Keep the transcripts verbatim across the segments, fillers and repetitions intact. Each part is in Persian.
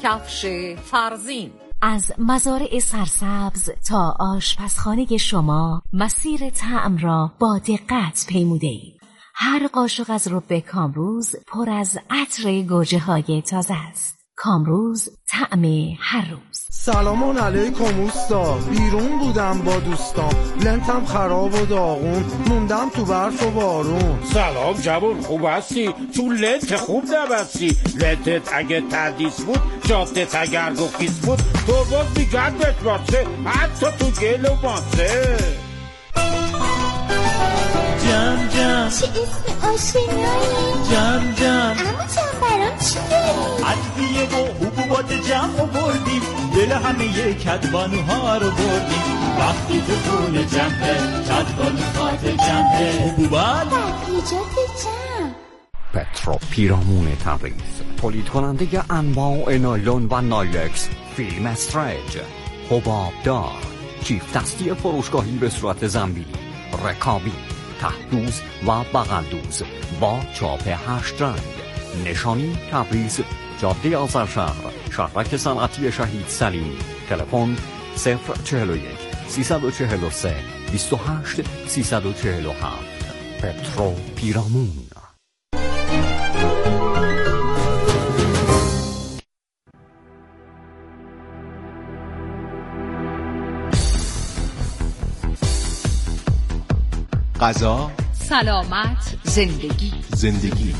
کفش فرزین. از مزارع سرسبز تا آشپزخانه شما مسیر طعم را با دقت پیموده اید. هر قاشق از رب کامروز پر از عطر گوجه های تازه است. کامروز طعم هر روز. سلام علیکم اوستا، بیرون بودم با دوستام، لنتم خراب و داغون، موندم تو برف و بارون. سلام جوون، خوب هستی؟ تو لنت خوب نبستی. لنتت اگه تردیس بود، جادت اگر گفیس بود، تو باز میگردت واسه حتی تو گل و ماسه. جم جم چه اسم آشنایی. جم جم اما جم برام چی داری؟ عدیه و حبوبات جمع بردیم، دل همه کدبانوها رو بردیم. وقتی تو خونه جمعه، کدبانوهات جمعه. حبوبات تبریجات جمع. پترو پیرامون تبریز، تولید کننده انواع نایلون و نایلکس، فیلم استرنج، حباب دار، کیف دستی فروشگاهی به صورت زنبیلی، رکابی، ته‌دوز و بغل‌دوز با چاپ هشت رنگ. نشانی تبریز، جاده آذرشهر، شهرک صنعتی شهید سلیمی. تلفن صفر چهل و یک سیصد و چهل و سه بیست و هشت سیصد و چهل و هفت. پترو پیرامون. غذا، سلامت، زندگی. زندگی.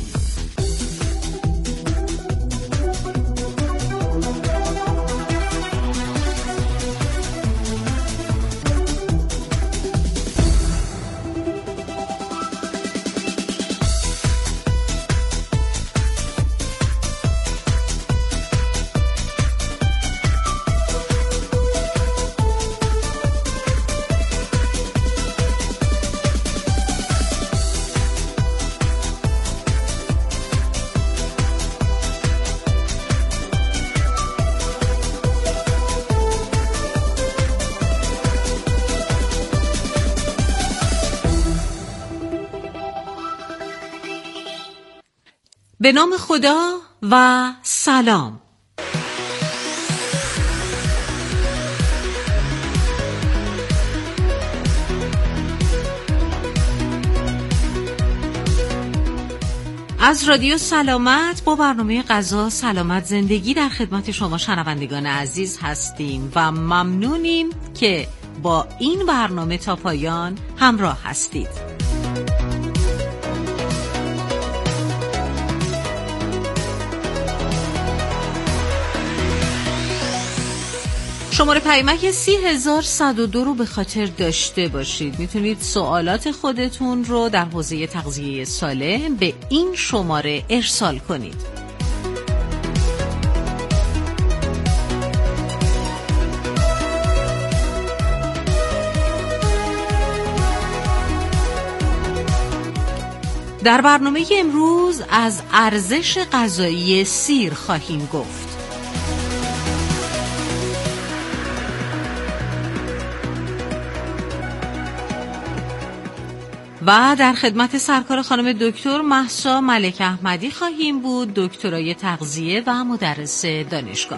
به نام خدا و سلام. از رادیو سلامت با برنامه غذا سلامت زندگی در خدمت شما شنوندگان عزیز هستیم و ممنونیم که با این برنامه تا پایان همراه هستید. شماره پیمک سی هزار و صد و دو رو به خاطر داشته باشید. میتونید سوالات خودتون رو در حوزه تغذیه سالم به این شماره ارسال کنید. در برنامه امروز از ارزش غذایی سیر خواهیم گفت. و در خدمت سرکار خانم دکتر مهسا ملک احمدی خواهیم بود، دکترای تغذیه و مدرس دانشگاه.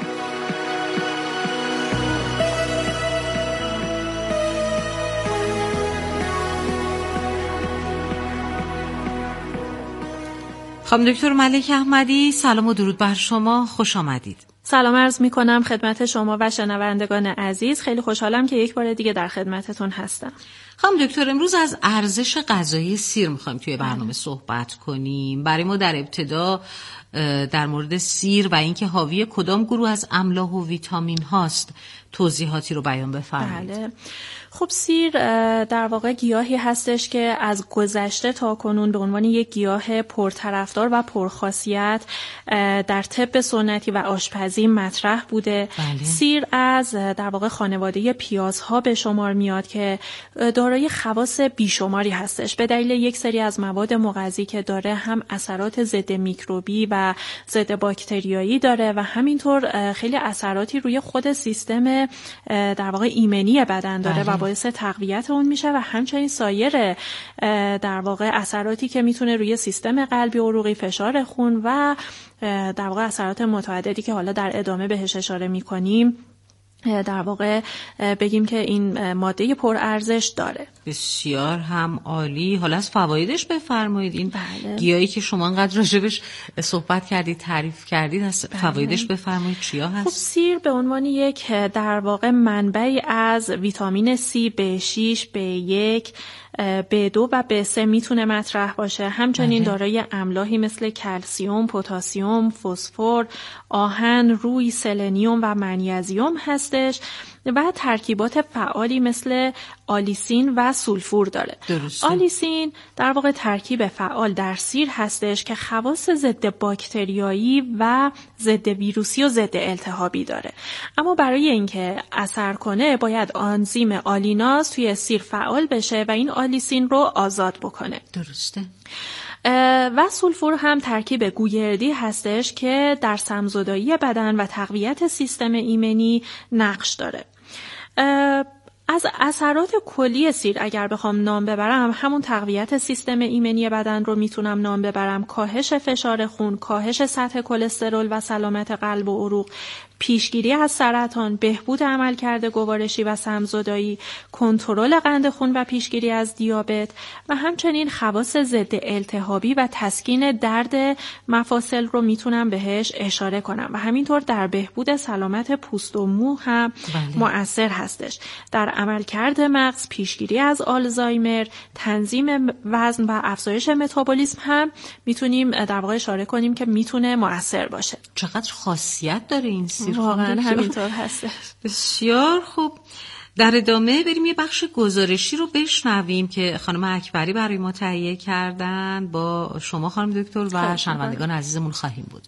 خانم دکتر ملک احمدی، سلام و درود بر شما، خوش آمدید. سلام عرض می کنم خدمت شما و شنوندگان عزیز. خیلی خوشحالم که یک بار دیگه در خدمتتون هستم. خانم دکتر، امروز از ارزش غذایی سیر میخوایم توی برنامه صحبت کنیم. برای ما در ابتدا در مورد سیر و اینکه حاوی کدام گروه از املاح و ویتامین هاست توضیحاتی رو بیان بفرمایید. بله. خب سیر در واقع گیاهی هستش که از گذشته تا کنون به عنوان یک گیاه پرطرفدار و پرخاصیت در طب سنتی و آشپزی مطرح بوده. بله. سیر از در واقع خانواده پیازها به شمار میاد که دارای دارای خواص بیشماری هستش. به دلیل یک سری از مواد مغذی که داره، هم اثرات ضد میکروبی و ضد باکتریایی داره و همینطور خیلی اثراتی روی خود سیستم در واقع ایمنی بدن داره بله. و باعث تقویت اون میشه و همچنین سایر در واقع اثراتی که میتونه روی سیستم قلبی و عروقی، فشار خون و در واقع اثرات متعددی که حالا در ادامه بهش اشاره میکنیم در واقع بگیم که این ماده پرارزش داره. بسیار هم عالی. حالا از فوایدش بفرمایید. این بله. گیاهی که شما انقدر راجبش صحبت کردید، تعریف کردید، از بله. فوایدش بفرمایید چیا هست؟ خب سیر به عنوان یک در واقع منبعی از ویتامین سی، بی شش، بی یک، بی دو و بی سه میتونه مطرح باشه. همچنین بله. دارای املاحی مثل کلسیم، پتاسیم، فسفر، آهن، روی، سلنیوم و منیزیم هستش و ترکیبات فعالی مثل آلیسین و سولفور داره. درسته. آلیسین در واقع ترکیب فعال در سیر هستش که خواص ضد باکتریایی و ضد ویروسی و ضد التهابی داره. اما برای اینکه اثر کنه باید آنزیم آلیناز توی سیر فعال بشه و این آلیسین رو آزاد بکنه. درسته. و سولفور هم ترکیب گوگردی هستش که در سمزدایی بدن و تقویت سیستم ایمنی نقش داره. از اثرات کلی سیر اگر بخوام نام ببرم، همون تقویت سیستم ایمنی بدن رو میتونم نام ببرم، کاهش فشار خون، کاهش سطح کلسترول و سلامت قلب و عروق، پیشگیری از سرطان، بهبود عملکرد گوارشی و سمزدایی، کنترل قند خون و پیشگیری از دیابت و همچنین خواص ضد التهابی و تسکین درد مفاصل رو میتونم بهش اشاره کنم و همینطور در بهبود سلامت پوست و مو هم بله. مؤثر هستش. در عملکرد مغز، پیشگیری از آلزایمر، تنظیم وزن و افزایش متابولیسم هم میتونیم در واقع اشاره کنیم که میتونه مؤثر باشه. چقدر خاصیت داره این سیر؟ واقعا همینطور هستش. بسیار خوب. در ادامه بریم یه بخش گزارشی رو بشنویم که خانم اکبری برای ما تهیه کردن. با شما خانم دکتر و شنوندگان عزیزمون خواهیم بود.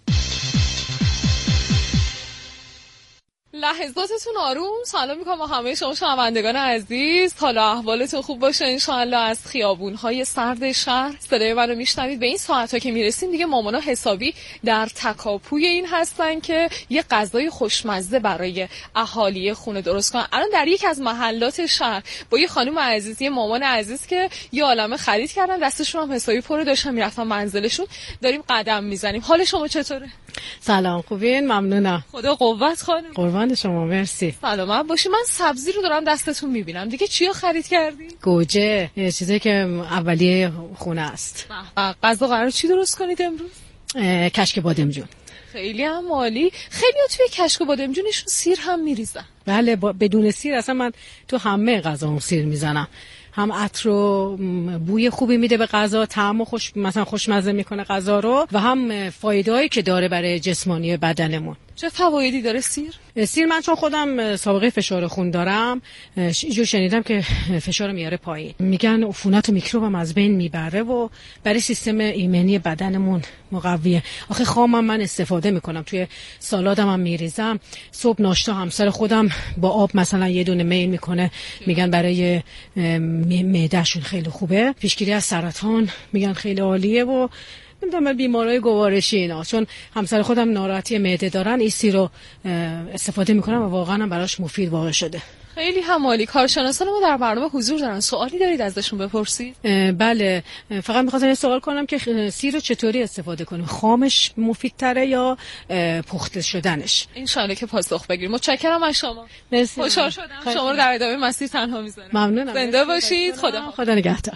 لحظاتتون آروم. سلام میکنم با همه شما شنوندگان عزیز. حالا احوالتون خوب باشه انشاءالله. از خیابون‌های سرد شهر صدای منو میشنوید. به این ساعت‌ها که میرسیم دیگه مامانا حسابی در تکاپوی این هستن که یه غذای خوشمزه برای اهالی خونه درست کنن. الان در یک از محلات شهر با یه خانم عزیز، یه مامان عزیز که یه عالمه خرید کردن، دستشون هم حسابی پر داشتن میرفتن منزلشون، داریم قدم میزنیم. حال شما چطوره؟ سلام، خوبین؟ ممنونم. خدا قوت خانم. قربان شما، مرسی. سلامت باشی. من سبزی رو دارم دستتون میبینم. دیگه چیا خرید کردی؟ گوجه، چیزی که اولیه خونه است. غذا قرار چی درست کنید امروز؟ کشک بادمجون. خیلی هم عالی. خیلی ها توی کشک بادمجونشون سیر هم میریزن. بله، بدون سیر اصلا من تو همه غذاام سیر میزنم. هم عطر و بوی خوبی میده به غذا، طعم و خوش مثلا خوشمزه میکنه غذا رو و هم فایده‌ای که داره برای جسمانی بدنمون. چه فوایدی داره سیر؟ سیر من چون خودم سابقه فشار خون دارم، اینجور شنیدم که فشار میاره پایین. میگن عفونت و میکروب هم از بین میبره و برای سیستم ایمنی بدنمون مقویه. آخه خامم من استفاده میکنم، توی سالادم هم میریزم. صبح ناشتا همسر خودم با آب مثلا یه دونه میل میکنه، میگن برای معدهشون خیلی خوبه. پیشگیری از سرطان میگن خیلی عالیه و نمیدونم بیمارای گوارشی اینا، چون همسر خودم ناراحتی معده دارن، این سیر رو استفاده میکنم و واقعا هم براش مفید واقع شده. خیلی همالی. کارشناسان ما در برنامه حضور دارن. سوالی دارید ازشون بپرسید؟ بله، فقط می‌خواستم یه سوال کنم که سیر رو چطوری استفاده کنیم؟ خامش مفیدتره یا پخته شدنش؟ ان شاءالله که پاسخ بگیریم. متشکرم از شما. مرسی. خوشحال شدم. شما رو در ادامه مسیر تنها میذارم. ممنونم. زنده باشید. خدا خدا نگهدار.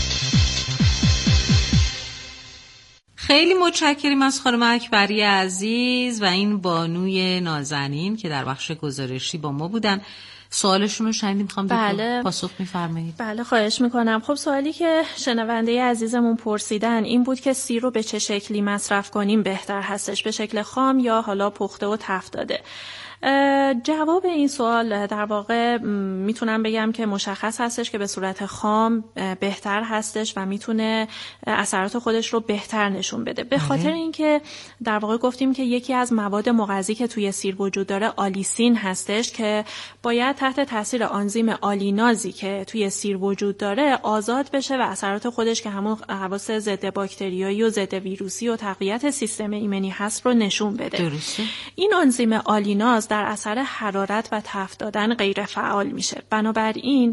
خیلی متشکریم از خانم اکبری عزیز و این بانوی نازنین که در بخش گزارشی با ما بودن. سوالشون رو شنیدیم، میخوام بله. پاسخ میفرمایید. بله خواهش میکنم. خب سوالی که شنونده عزیزمون پرسیدن این بود که سیر رو به چه شکلی مصرف کنیم بهتر هستش، به شکل خام یا حالا پخته و تفت داده؟ جواب این سوال در واقع میتونم بگم که مشخص هستش که به صورت خام بهتر هستش و میتونه اثرات خودش رو بهتر نشون بده. به خاطر اینکه در واقع گفتیم که یکی از مواد مغذی که توی سیر وجود داره آلیسین هستش که باید تحت تاثیر آنزیم آلینازی که توی سیر وجود داره آزاد بشه و اثرات خودش که همون خواص ضد باکتریایی و ضد ویروسی و تقویت سیستم ایمنی هست رو نشون بده. درسته. این آنزیم آلیناز در اثر حرارت و تفت دادن غیر فعال میشه. بنابراین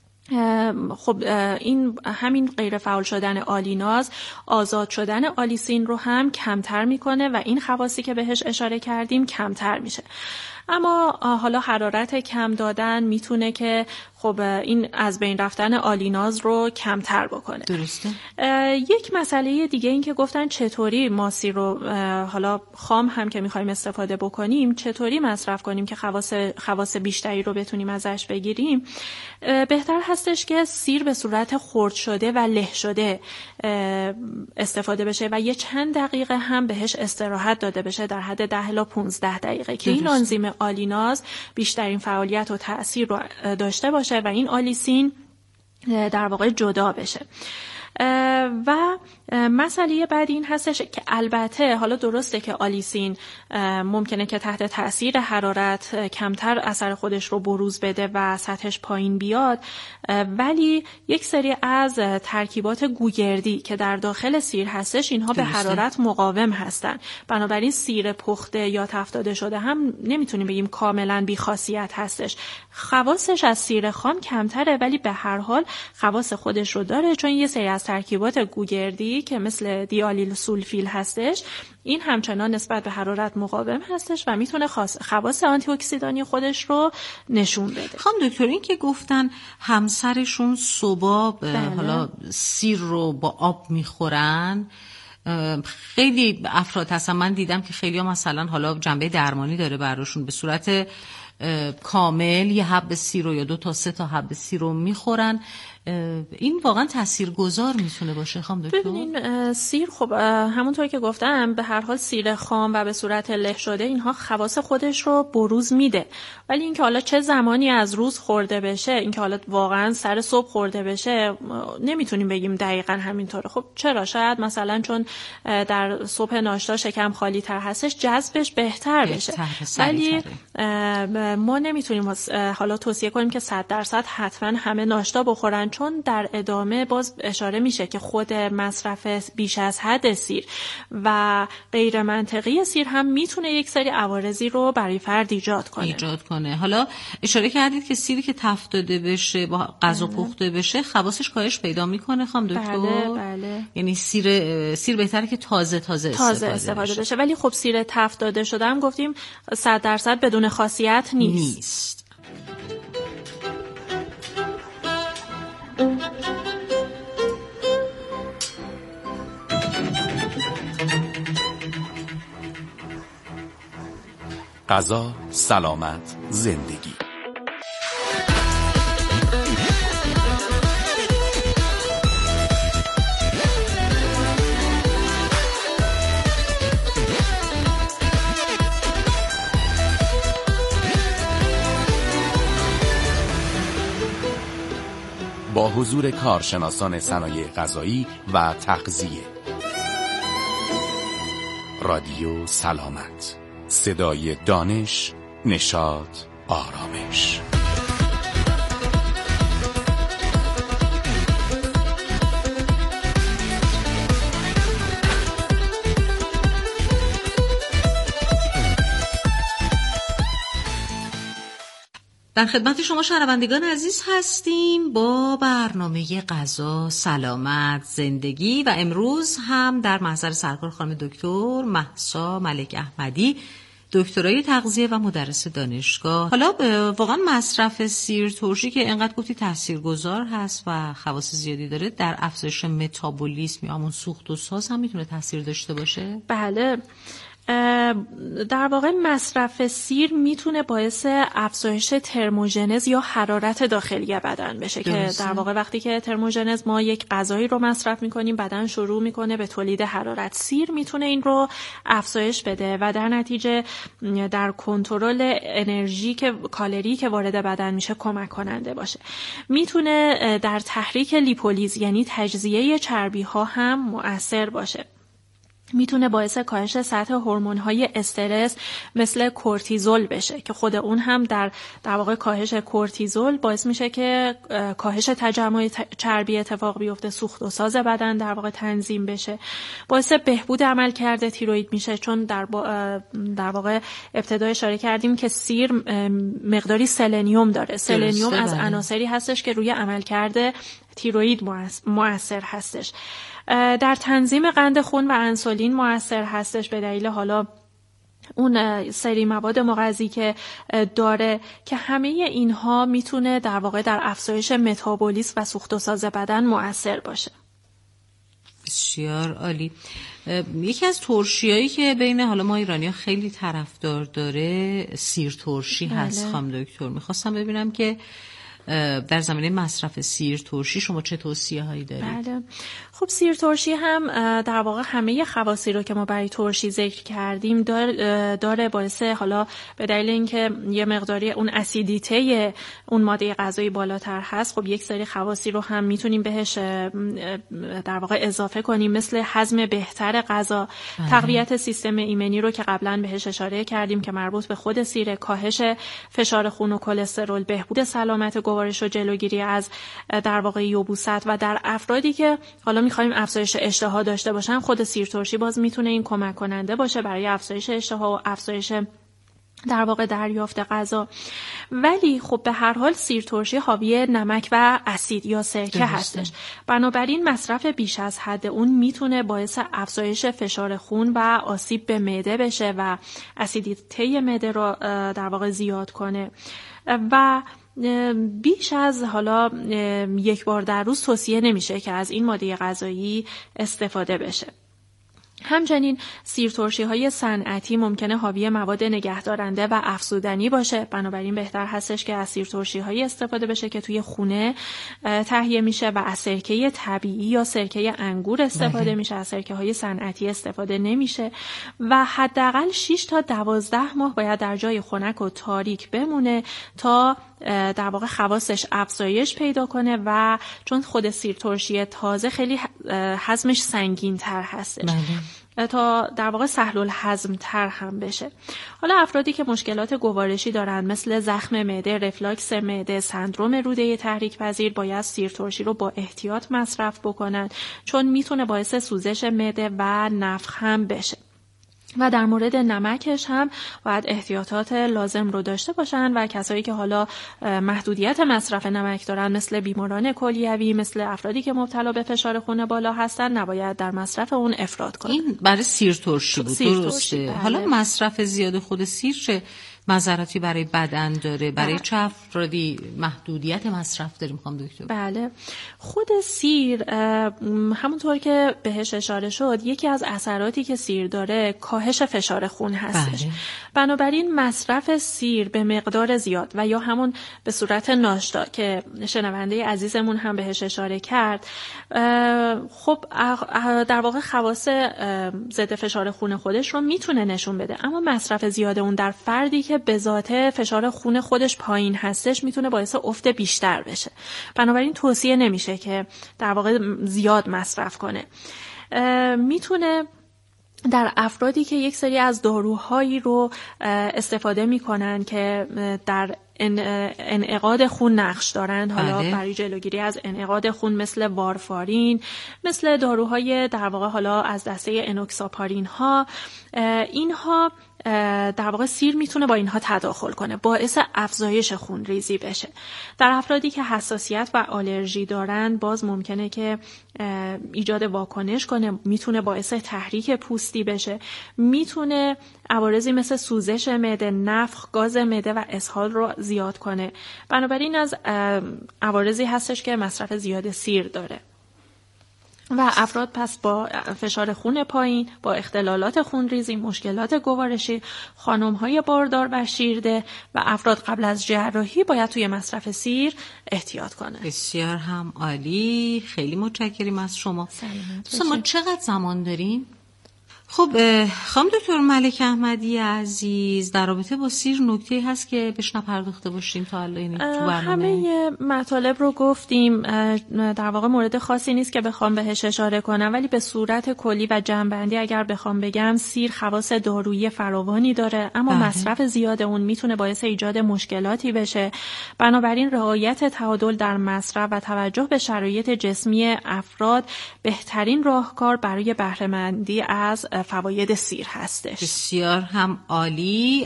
خب این همین غیر فعال شدن آلیناز آزاد شدن آلیسین رو هم کمتر میکنه و این خواصی که بهش اشاره کردیم کمتر میشه. اما حالا حرارت کم دادن میتونه که خب این از بین رفتن آلیناز رو کمتر بکنه. درسته. یک مسئله دیگه این که گفتن چطوری ما سیر رو حالا خام هم که میخوایم استفاده بکنیم چطوری مصرف کنیم که خواص خواص بیشتری رو بتونیم ازش بگیریم. بهتر هستش که سیر به صورت خرد شده و له شده استفاده بشه و یه چند دقیقه هم بهش استراحت داده بشه در حد ده الی پانزده دقیقه که این آنزیم آلیناز بیشترین فعالیت و تأثیر رو داشته باشه و این آلیسین در واقع جدا بشه. و مسئله بعد این هستش که البته حالا درسته که آلیسین ممکنه که تحت تأثیر حرارت کمتر اثر خودش رو بروز بده و سطحش پایین بیاد، ولی یک سری از ترکیبات گوگردی که در داخل سیر هستش اینها درسته. به حرارت مقاوم هستن. بنابراین سیر پخته یا تفت داده شده هم نمیتونیم بگیم کاملا بی خاصیت هستش. خواصش از سیر خام کمتره ولی به هر حال خواص خودش رو داره، چون یه سری از ترکیبات گوگردی که مثل دیالیل سولفیل هستش این همچنان نسبت به حرارت مقاوم هستش و میتونه خواص آنتی اکسیدانی خودش رو نشون بده. خانم دکتر این که گفتن همسرشون صبح حالا سیر رو با آب میخورن، خیلی افراد هستن من دیدم که خیلی ها مثلا حالا جنبه درمانی داره براشون، به صورت کامل یه حب سیر رو یا دو تا سه تا حب سیر رو میخورن. این واقعا تاثیرگذار میتونه باشه خانم دکتر؟ ببینین سیر خب همونطور که گفتم به هر حال سیر خام و به صورت له شده اینها خواص خودش رو بروز میده، ولی اینکه حالا چه زمانی از روز خورده بشه، اینکه حالا واقعا سر صبح خورده بشه نمیتونیم بگیم دقیقاً همینطوره. خب چرا؟ شاید مثلا چون در صبح ناشتا شکم خالی تر هستش جذبش بهتر بشه، ولی ما نمیتونیم حالا توصیه کنیم که صد درصد حتما همه ناشتا بخورن، چون در ادامه باز اشاره میشه که خود مصرف بیش از حد سیر و غیر منطقی سیر هم میتونه یک سری عوارضی رو برای فرد ایجاد کنه. ایجاد کنه. حالا اشاره کردید که سیری که تفت داده بشه با غذا پخته بشه خواصش کاهش پیدا میکنه خانم دکتر؟ بله بله. یعنی سیر سیر بهتره که تازه تازه استفاده, تازه استفاده بشه. بشه، ولی خب سیر تفت داده شده هم گفتیم صد درصد بدون خاصیت نیست. نیست. غذا، سلامت، زندگی. با حضور کارشناسان صنایع غذایی و تغذیه. رادیو سلامت، صدای دانش، نشاط، آرامش. در خدمت شما شنوندگان عزیز هستیم با برنامه غذا، سلامت، زندگی و امروز هم در محضر سرکار خانم دکتر مهسا ملک احمدی، دکترای تغذیه و مدرس دانشگاه. حالا واقعا مصرف سیر ترشی که انقدر گفتی تاثیرگذار هست و خواص زیادی داره، در افزایش متابولیسم یا همون سوخت و ساز هم میتونه تاثیر داشته باشه؟ بله، در واقع مصرف سیر میتونه باعث افزایش ترموژنز یا حرارت داخلی بدن بشه درسته. که در واقع وقتی که ترموژنز ما یک غذایی رو مصرف میکنیم بدن شروع میکنه به تولید حرارت. سیر میتونه این رو افزایش بده و در نتیجه در کنترل انرژی که کالری که وارد بدن میشه کمک کننده باشه. میتونه در تحریک لیپولیز یعنی تجزیه چربی ها هم مؤثر باشه. میتونه باعث کاهش سطح هورمون‌های استرس مثل کورتیزول بشه که خود اون هم در در واقع کاهش کورتیزول باعث میشه که کاهش تجمع چربی اتفاق بیفته، سوخت و ساز بدن در واقع تنظیم بشه، باعث بهبود عملکرد تیروئید میشه، چون در در واقع ابتدا اشاره کردیم که سیر مقداری سلنیوم داره. سلنیوم از عناصری هستش که روی عملکرد تیروئید مؤثر هستش. در تنظیم قند خون و انسولین مؤثر هستش به دلیل حالا اون سری مواد مغذی که داره که همه اینها میتونه در واقع در افزایش متابولیسم و سوخت و ساز بدن مؤثر باشه. بسیار عالی. یکی از ترشیایی که بین حالا ما ایرانی‌ها خیلی طرفدار داره سیر ترشی هست. بله. خانم دکتر میخواستم ببینم که در زمینه مصرف سیر ترشی شما چه توصیه‌هایی دارید؟ بله. خب سیر ترشی هم در واقع همه خواصی رو که ما برای ترشی ذکر کردیم داره, داره باعث حالا به دلیل اینکه یه مقداری اون اسیدیته اون ماده غذایی بالاتر هست، خب یک سری خواصی رو هم میتونیم بهش در واقع اضافه کنیم، مثل هضم بهتر غذا، تقویت سیستم ایمنی رو که قبلا بهش اشاره کردیم که مربوط به خود سیر، کاهش فشار خون و کلسترول، بهبود سلامت گوارش و جلوگیری از در واقع یبوست. و در افرادی که حالا می‌خوایم افزایش اشتها داشته باشن، خود سیر ترشی باز میتونه این کمک کننده باشه برای افزایش اشتها و افزایش در واقع دریافت غذا. ولی خب به هر حال سیر ترشی حاوی نمک و اسید یا سرکه هستش، بنابراین مصرف بیش از حد اون میتونه باعث افزایش فشار خون و آسیب به معده بشه و اسیدیته معده رو در واقع زیاد کنه و بیش از حالا یک بار در روز توصیه نمیشه که از این ماده غذایی استفاده بشه. همچنین سیرترشی‌های صنعتی ممکنه حاوی مواد نگهدارنده و افزودنی باشه، بنابراین بهتر هستش که از سیرترشی‌هایی استفاده بشه که توی خونه تهیه میشه و از سرکه طبیعی یا سرکه انگور استفاده بله. میشه، از سرکه‌های صنعتی استفاده نمیشه و حداقل شش تا دوازده ماه باید در جای خنک و تاریک بمونه تا در واقع خواصش افزایش پیدا کنه و چون خود سیرترشی تازه خیلی هضمش سنگین‌تر هستش بله. تا در واقع سهل الهضم تر هم بشه. حالا افرادی که مشکلات گوارشی دارن مثل زخم معده، رفلاکس معده، سندرم روده تحریک پذیر باید سیرترشی رو با احتیاط مصرف بکنن، چون میتونه باعث سوزش معده و نفخ هم بشه. و در مورد نمکش هم باید احتیاطات لازم رو داشته باشن و کسایی که حالا محدودیت مصرف نمک دارن مثل بیماران کلیوی، مثل افرادی که مبتلا به فشار خون بالا هستن نباید در مصرف اون افراط کنن. این برای سیر ترشی بود. سیر درسته. بله. حالا مصرف زیاد خود سیر چه مضراتی برای بدن داره؟ برای بله. چه افرادی محدودیت مصرف داریم میخوام دکتر؟ بله. خود سیر همونطور که بهش اشاره شد یکی از اثراتی که سیر داره کاهش فشار خون هستش. بله. بنابراین مصرف سیر به مقدار زیاد و یا همون به صورت ناشتا که شنونده عزیزمون هم بهش اشاره کرد، خب در واقع خواص ضد فشار خون خودش رو میتونه نشون بده، اما مصرف زیاد اون در فردی که به ذات فشار خون خودش پایین هستش میتونه باعث افت بیشتر بشه. بنابراین توصیه نمیشه که در واقع زیاد مصرف کنه. میتونه در افرادی که یک سری از داروهایی رو استفاده میکنن که در انعقاد خون نقش دارن، حالا بله. برای جلوگیری از انعقاد خون مثل وارفارین، مثل داروهای در واقع حالا از دسته انوکساپارین ها، اینها در واقع سیر میتونه با اینها تداخل کنه، باعث افزایش خون ریزی بشه. در افرادی که حساسیت و آلرژی دارن باز ممکنه که ایجاد واکنش کنه، میتونه باعث تحریک پوستی بشه، میتونه عوارضی مثل سوزش معده، نفخ، گاز معده و اسهال رو زیاد کنه. بنابراین از عوارضی هستش که مصرف زیاد سیر داره و افراد پس با فشار خون پایین، با اختلالات خونریزی، مشکلات گوارشی، خانم‌های باردار و شیرده و افراد قبل از جراحی باید توی مصرف سیر احتیاط کنه. بسیار هم عالی، خیلی متشکریم از شما. دوستان ما چقدر زمان داریم؟ خب خانم دکتر ملک احمدی عزیز، در رابطه با سیر نکته هست که بهش نپرداخته باشیم تا الان تو برنامه؟ همه مطالب رو گفتیم، در واقع مورد خاصی نیست که بخوام بهش اشاره کنم، ولی به صورت کلی و جمع‌بندی اگر بخوام بگم، سیر خواص دارویی فراوانی داره، اما بله. مصرف زیاد اون میتونه باعث ایجاد مشکلاتی بشه. بنابراین رعایت تعادل در مصرف و توجه به شرایط جسمی افراد بهترین راهکار برای بهره مندی از فواید سیر هستش. بسیار هم عالی.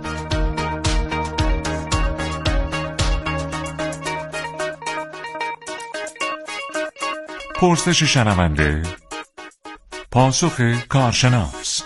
پرسش شنونده، پاسخ کارشناس.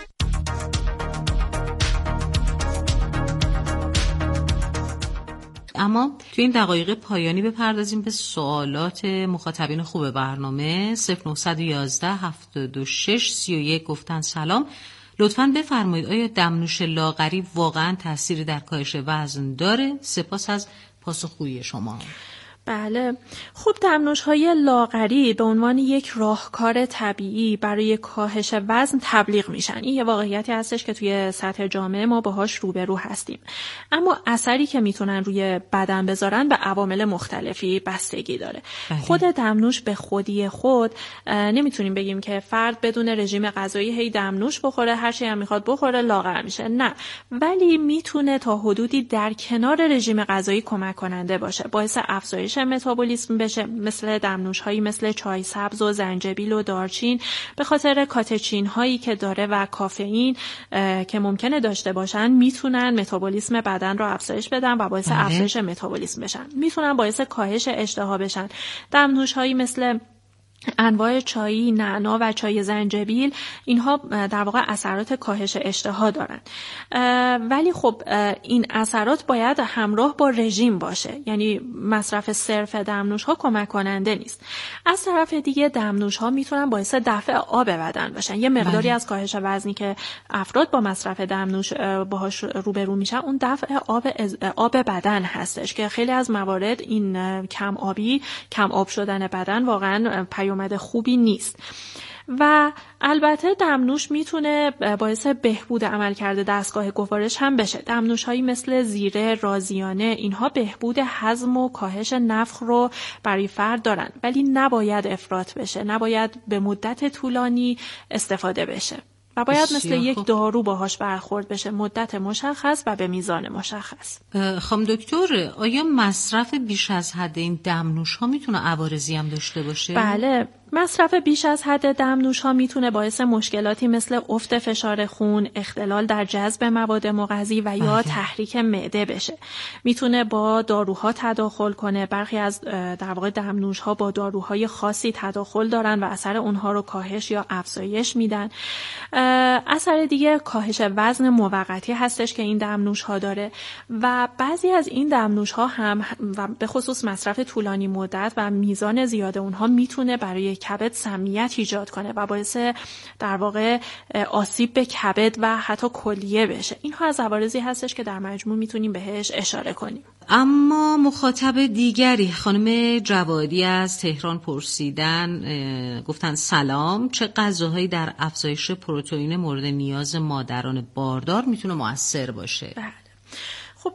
اما تو این دقایق پایانی بپردازیم به سوالات مخاطبین خوب برنامه. صفر نه یک یک هفتاد و شش سی و یک گفتن سلام، لطفاً بفرمایید آیا دمنوش لاغری واقعاً تأثیری در کاهش وزن داره؟ سپاس از پاسخگویی شما. بله، خوب دمنوش‌های لاغری به عنوان یک راهکار طبیعی برای کاهش وزن تبلیغ میشن. این یه واقعیتی هستش که توی سطح جامعه ما باهاش روبرو هستیم. اما اثری که میتونن روی بدن بذارن به عوامل مختلفی بستگی داره. بله. خود دمنوش به خودی خود نمیتونیم بگیم که فرد بدون رژیم غذایی هی دمنوش بخوره، هر چی هم میخواد بخوره لاغر میشه. نه، ولی میتونه تا حدودی در کنار رژیم غذایی کمک کننده باشه، باعث افزایش متابولیسم بشه، مثل دمنوش هایی مثل چای سبز و زنجبیل و دارچین، به خاطر کاتچین هایی که داره و کافئین که ممکنه داشته باشن میتونن متابولیسم بدن رو افزایش بدن و باعث افزایش متابولیسم بشن. میتونن باعث کاهش اشتها بشن. دمنوش هایی مثل انواع چایی، نعنا و چای زنجبیل، اینها در واقع اثرات کاهش اشتها دارن، ولی خب این اثرات باید همراه با رژیم باشه، یعنی مصرف صرف دمنوش ها کمک کننده نیست. از طرف دیگه دمنوش ها میتونن باعث دفع آب بدن باشن. یه مقداری بله. از کاهش وزنی که افراد با مصرف دمنوش باهاش روبرو میشن، اون دفع آب آب بدن هستش که خیلی از موارد این کم آبی، کم آب شدن بدن واقعا پیامد خوبی نیست. و البته دمنوش میتونه باعث بهبود عملکرد دستگاه گوارش هم بشه. دمنوش هایی مثل زیره، رازیانه، اینها بهبود هضم و کاهش نفخ رو برای فرد دارن، ولی نباید افراط بشه، نباید به مدت طولانی استفاده بشه و باید مثل یک دارو باهاش برخورد بشه، مدت مشخص و به میزان مشخص. خانم دکتر، آیا مصرف بیش از حد این دمنوش ها میتونه عوارضی هم داشته باشه؟ بله، مصرف بیش از حد دمنوش ها میتونه باعث مشکلاتی مثل افت فشار خون، اختلال در جذب مواد مغذی و یا تحریک معده بشه. میتونه با داروها تداخل کنه. برخی از در واقع دمنوش ها با داروهای خاصی تداخل دارن و اثر اونها رو کاهش یا افزایش میدن. اثر دیگه کاهش وزن موقتی هستش که این دمنوش ها داره و بعضی از این دمنوش ها هم و به خصوص مصرف طولانی مدت و میزان زیاد اونها میتونه برای کبد سمیت ایجاد کنه و باعث در واقع آسیب به کبد و حتی کلیه بشه. اینها از عوارضی هستش که در مجموع میتونیم بهش اشاره کنیم. اما مخاطب دیگری، خانم جوادی از تهران پرسیدن، گفتن سلام، چه غذاهایی در افزایش پروتئین مورد نیاز مادران باردار میتونه مؤثر باشه؟ بله. خب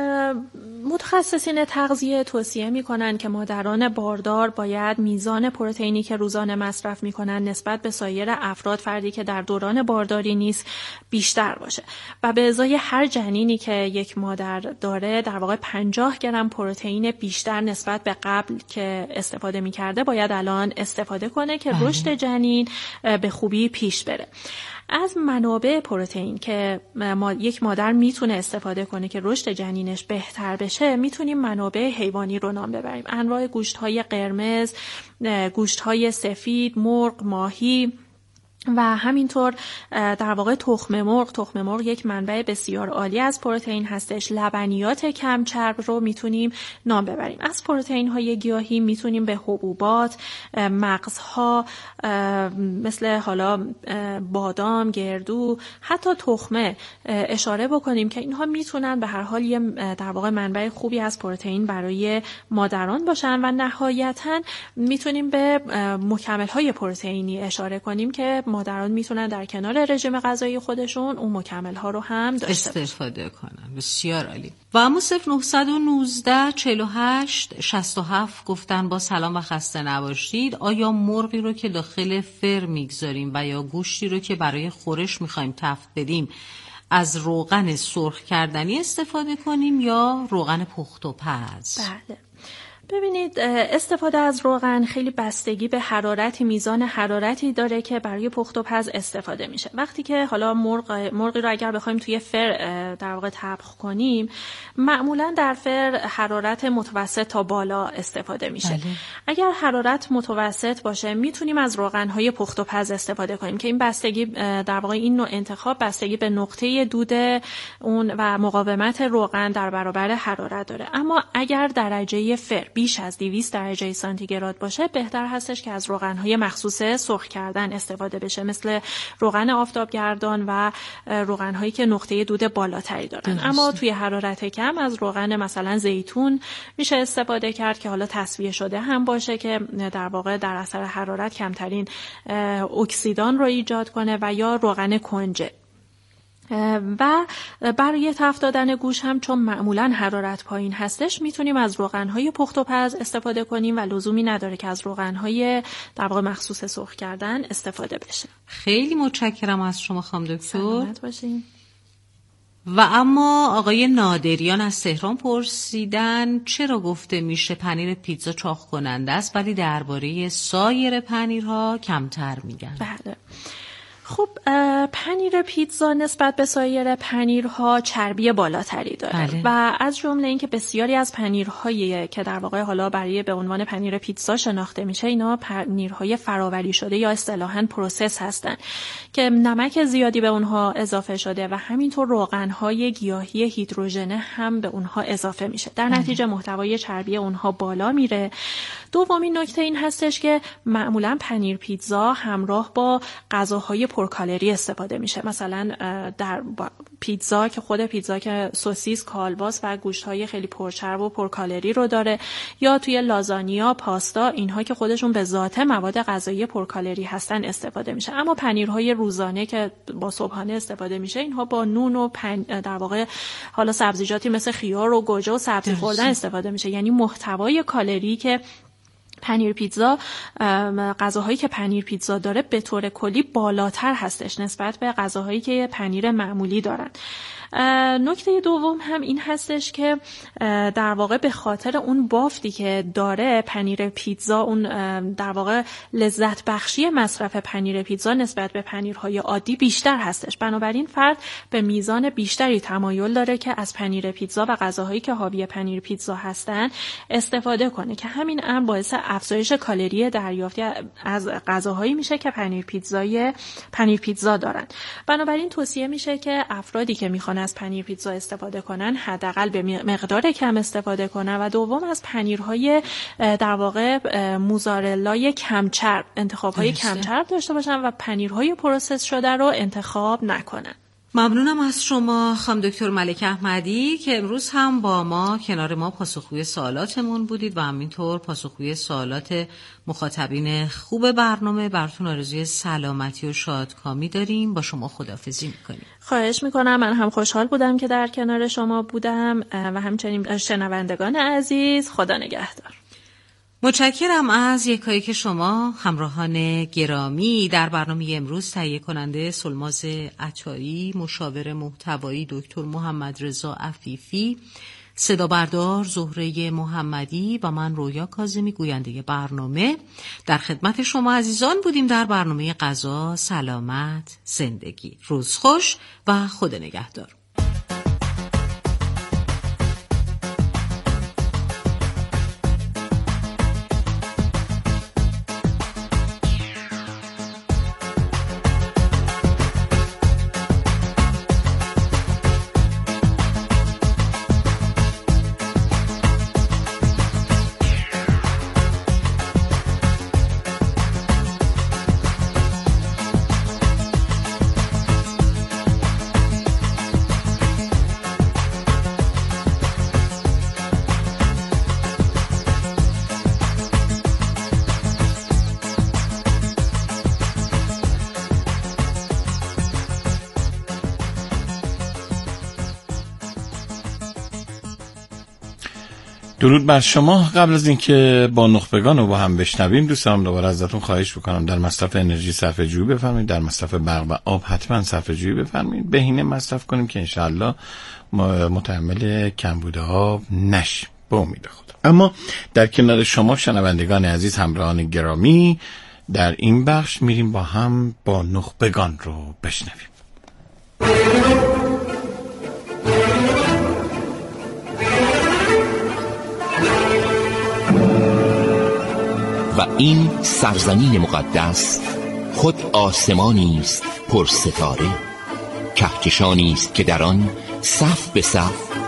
متخصصین تغذیه توصیه میکنن که مادران باردار باید میزان پروتئینی که روزانه مصرف میکنن نسبت به سایر افراد، فردی که در دوران بارداری نیست، بیشتر باشه و به ازای هر جنینی که یک مادر داره در واقع پنجاه گرم پروتئین بیشتر نسبت به قبل که استفاده میکرده باید الان استفاده کنه که رشد جنین به خوبی پیش بره. از منابع پروتئین که ما یک مادر میتونه استفاده کنه که رشد جنینش بهتر بشه، میتونیم منابع حیوانی رو نام ببریم. انواع گوشت‌های قرمز، گوشت‌های سفید، مرغ، ماهی و همینطور در واقع تخم مرغ. تخم مرغ یک منبع بسیار عالی از پروتئین هستش. لبنیات کم چرب رو میتونیم نام ببریم. از پروتئین های گیاهی میتونیم به حبوبات، مغزها مثل حالا بادام، گردو، حتی تخمه اشاره بکنیم که اینها میتونن به هر حال یه در واقع منبع خوبی از پروتئین برای مادران باشن. و نهایتاً میتونیم به مکمل های پروتئینی اشاره کنیم که مادران میتونن در کنار رژیم غذایی خودشون اون مکمل ها رو هم داشته استفاده کنن. بسیار عالی. و اما صفر نهصد و نوزده چهل و هشت شصت و هفت گفتن با سلام و خسته نباشید. آیا مرغی رو که داخل فر میگذاریم و یا گوشتی رو که برای خورش میخوایم تفت بدیم از روغن سرخ کردنی استفاده کنیم یا روغن پخت و پز؟ بله. ببینید استفاده از روغن خیلی بستگی به حرارتی میزان حرارتی داره که برای پخت و پز استفاده میشه. وقتی که حالا مرغ مرغی رو اگر بخوایم توی فر در واقع طبخ کنیم معمولا در فر حرارت متوسط تا بالا استفاده میشه. بله. اگر حرارت متوسط باشه میتونیم از روغن‌های پخت و پز استفاده کنیم که این بستگی در واقع این نوع انتخاب بستگی به نقطه دود اون و مقاومت روغن در برابر حرارت داره. اما اگر درجه فر بیش از دویست درجه سانتیگراد باشه بهتر هستش که از روغن‌های مخصوص سرخ کردن استفاده بشه، مثل روغن آفتابگردان و روغن‌هایی که نقطه دود بالاتری دارن. درست. اما توی حرارت کم از روغن مثلا زیتون میشه استفاده کرد که حالا تصفیه شده هم باشه که در واقع در اثر حرارت کمترین اکسیدان رو ایجاد کنه، و یا روغن کنجد. و برای تفت دادن گوش هم چون معمولا حرارت پایین هستش میتونیم از روغن‌های پخت و پز استفاده کنیم و لزومی نداره که از روغن‌های در واقع مخصوص سرخ کردن استفاده بشه. خیلی متشکرم از شما خانم دکتر. سلامت باشین. و اما آقای نادریان از تهران پرسیدن چرا گفته میشه پنیر پیتزا چاق کننده است ولی درباره سایر پنیرها کمتر میگن؟ بله. خب پنیر پیتزا نسبت به سایر پنیرها چربی بالاتری داره. بله. و از جمله اینکه بسیاری از پنیرهایی که در واقع حالا برای به عنوان پنیر پیتزا شناخته میشه اینا پنیرهای فراوری شده یا اصطلاحاً پروسس هستن که نمک زیادی به اونها اضافه شده و همینطور روغنهای گیاهی هیدروژنه هم به اونها اضافه میشه. در نتیجه محتوای چربی اونها بالا میره. دومین نکته این هستش که معمولاً پنیر پیتزا همراه با غذاهای پرکالری استفاده میشه. مثلا در پیتزا که خود پیتزا که سوسیس، کالباس و گوشت‌های خیلی پرچرب و پرکالری رو داره، یا توی لازانیا، پاستا، اینها که خودشون به ذات مواد غذایی پرکالری هستن استفاده میشه. اما پنیرهای روزانه که با صبحانه استفاده میشه اینها با نون و پن... در واقع حالا سبزیجاتی مثل خیار و گوجه و سبزی خوردن استفاده میشه. یعنی محتوای کالری که پنیر پیتزا غذاهایی که پنیر پیتزا داره به طور کلی بالاتر هستش نسبت به غذاهایی که پنیر معمولی دارن. نکته دوم هم این هستش که در واقع به خاطر اون بافتی که داره پنیر پیتزا، اون در واقع لذت بخشی مصرف پنیر پیتزا نسبت به پنیرهای عادی بیشتر هستش. بنابراین فرد به میزان بیشتری تمایل داره که از پنیر پیتزا و غذاهایی که حاوی پنیر پیتزا هستن استفاده کنه که همین امر باعث افزایش کالری دریافتی از غذاهایی میشه که پنیر پیتزای پنیر پیتزا دارن. بنابراین توصیه میشه که افرادی که میخوان از پنیر پیتزا استفاده کنن حداقل به مقدار کم استفاده کنن و دوم از پنیرهای در واقع موزارلای کمچرب انتخابهای کمچرب داشته باشن و پنیرهای پروسس شده رو انتخاب نکنن. ممنونم از شما خانم دکتر ملکه احمدی که امروز هم با ما کنار ما پاسخگوی سوالاتمون بودید و همینطور پاسخگوی سوالات مخاطبین خوب برنامه. براتون آرزوی سلامتی و شادکامی داریم. با شما خداحافظی میکنیم. خواهش میکنم. من هم خوشحال بودم که در کنار شما بودم و همچنین شنوندگان عزیز. خدا نگهدار. متشکرم از یکایی که شما همراهان گرامی در برنامه امروز تهیه کننده سلماز عطایی، مشاور محتوایی دکتر محمد رضا عفیفی، صدا بردار زهره محمدی و من رویا کاظمی گوینده برنامه در خدمت شما عزیزان بودیم در برنامه غذا، سلامت، زندگی. روز خوش و خدا نگهدار. درود بر شما. قبل از اینکه با نخبگان رو با هم بشنویم دوستان دوباره ازتون خواهش بکنم در مصرف انرژی صرفه جویی بفرمایید، در مصرف برق و آب حتما صرفه جویی بفرمایید، بهینه مصرف کنیم که انشالله متحمل کمبود آب نشیم به امید خدا. اما در کنار شما شنوندگان عزیز، همراهان گرامی، در این بخش میریم با هم با نخبگان رو بشنویم. و این سرزمین مقدس خود آسمانی است پر ستاره، کهکشانی است که در آن صف به صف